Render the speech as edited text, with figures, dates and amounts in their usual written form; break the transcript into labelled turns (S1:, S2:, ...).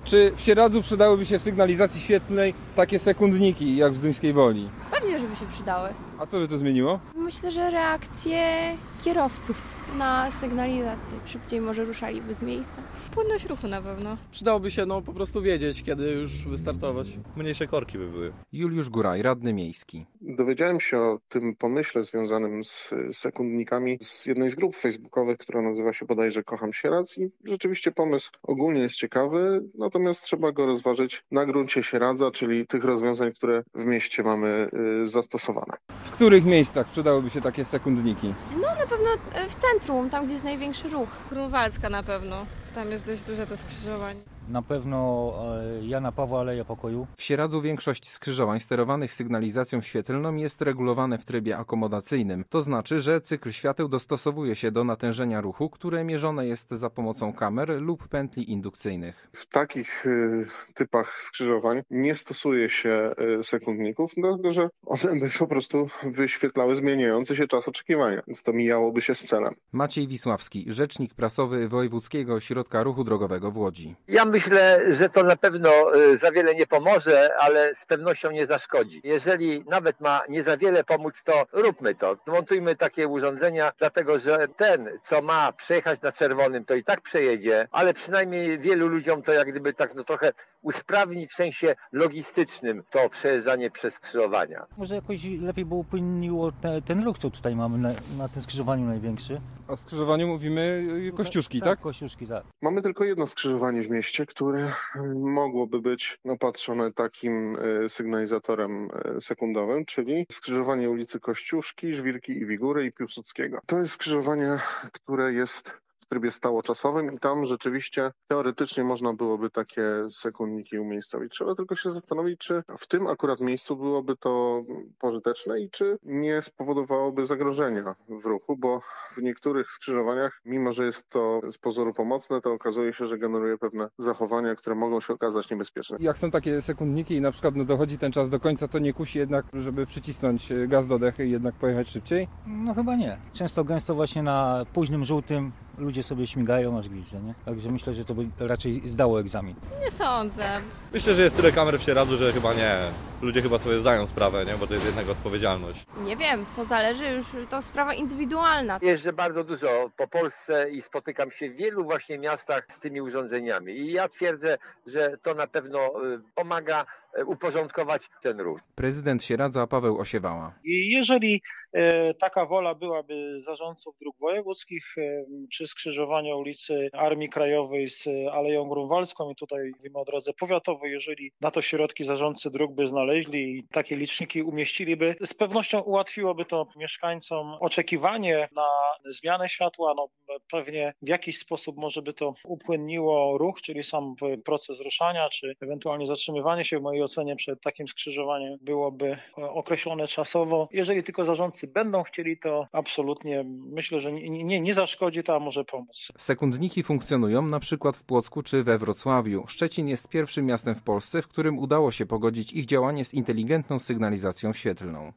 S1: Czy w Sieradzu przydałyby się w sygnalizacji świetlnej takie sekundniki jak w Zduńskiej Woli?
S2: Pewnie, żeby się przydały.
S1: A co by to zmieniło?
S2: Myślę, że reakcje kierowców na sygnalizację szybciej może ruszaliby z miejsca.
S3: Płynność ruchu na pewno.
S4: Przydałoby się po prostu wiedzieć, kiedy już wystartować.
S5: Mniejsze korki by były.
S6: Juliusz Góraj, radny miejski.
S7: Dowiedziałem się o tym pomyśle związanym z sekundnikami z jednej z grup facebookowych, która nazywa się bodajże Kocham Sieradz i rzeczywiście pomysł ogólnie jest ciekawy, natomiast trzeba go rozważyć na gruncie Sieradza, czyli tych rozwiązań, które w mieście mamy zastosowane.
S1: W których miejscach przydałyby się takie sekundniki?
S2: No na pewno w centrum, tam gdzie jest największy ruch.
S3: Grunwaldzka na pewno. Tam jest dość duże to skrzyżowanie.
S8: Na pewno Jana Pawła Aleja Pokoju.
S6: W Sieradzu większość skrzyżowań sterowanych sygnalizacją świetlną jest regulowane w trybie akomodacyjnym. To znaczy, że cykl świateł dostosowuje się do natężenia ruchu, które mierzone jest za pomocą kamer lub pętli indukcyjnych.
S7: W takich typach skrzyżowań nie stosuje się sekundników, dlatego że one by po prostu wyświetlały zmieniający się czas oczekiwania, więc to mijałoby się z celem.
S6: Maciej Wisławski, rzecznik prasowy Wojewódzkiego Ośrodka Ruchu Drogowego w Łodzi.
S9: Ja myślę, że to na pewno za wiele nie pomoże, ale z pewnością nie zaszkodzi. Jeżeli nawet ma nie za wiele pomóc, to róbmy to. Montujmy takie urządzenia, dlatego że ten, co ma przejechać na czerwonym, to i tak przejedzie, ale przynajmniej wielu ludziom to jak gdyby tak trochę usprawni w sensie logistycznym to przejeżdżanie przez skrzyżowania.
S8: Może jakoś lepiej by upłynniło ten ruch, co tutaj mamy na tym skrzyżowaniu największy.
S1: O skrzyżowaniu mówimy Kościuszki, tak?
S8: Kościuszki, tak.
S7: Mamy tylko jedno skrzyżowanie w mieście, które mogłoby być opatrzone takim sygnalizatorem sekundowym, czyli skrzyżowanie ulicy Kościuszki, Żwirki i Wigury i Piłsudskiego. To jest skrzyżowanie, które jest w trybie stałoczasowym i tam rzeczywiście teoretycznie można byłoby takie sekundniki umiejscowić. Trzeba tylko się zastanowić, czy w tym akurat miejscu byłoby to pożyteczne i czy nie spowodowałoby zagrożenia w ruchu, bo w niektórych skrzyżowaniach, mimo że jest to z pozoru pomocne, to okazuje się, że generuje pewne zachowania, które mogą się okazać niebezpieczne.
S1: Jak są takie sekundniki i na przykład dochodzi ten czas do końca, to nie kusi jednak, żeby przycisnąć gaz do dechy i jednak pojechać szybciej?
S8: No chyba nie. Często gęsto właśnie na późnym żółtym ludzie sobie śmigają aż gwizdze, nie? Także myślę, że to by raczej zdało egzamin.
S3: Nie sądzę.
S5: Myślę, że jest tyle kamer w Sieradzu, że chyba nie. Ludzie chyba sobie zdają sprawę, nie? Bo to jest jednak odpowiedzialność.
S2: Nie wiem, to zależy już, to sprawa indywidualna.
S9: Jeżdżę bardzo dużo po Polsce i spotykam się w wielu właśnie miastach z tymi urządzeniami. I ja twierdzę, że to na pewno pomaga uporządkować ten ruch.
S6: Prezydent Sieradza Paweł Osiewała.
S10: I jeżeli taka wola byłaby zarządców dróg wojewódzkich, czy skrzyżowania ulicy Armii Krajowej z Aleją Grunwaldzką i tutaj mówimy o drodze powiatowej, jeżeli na to środki zarządcy dróg by znaleźli i takie liczniki umieściliby, z pewnością ułatwiłoby to mieszkańcom oczekiwanie na zmianę światła, pewnie w jakiś sposób może by to upłynniło ruch, czyli sam proces ruszania, czy ewentualnie zatrzymywanie się w mojej ocenie przed takim skrzyżowaniem byłoby określone czasowo. Jeżeli tylko zarządcy będą chcieli, to absolutnie myślę, że nie zaszkodzi to, a może pomóc.
S6: Sekundniki funkcjonują na przykład w Płocku czy we Wrocławiu. Szczecin jest pierwszym miastem w Polsce, w którym udało się pogodzić ich działanie z inteligentną sygnalizacją świetlną.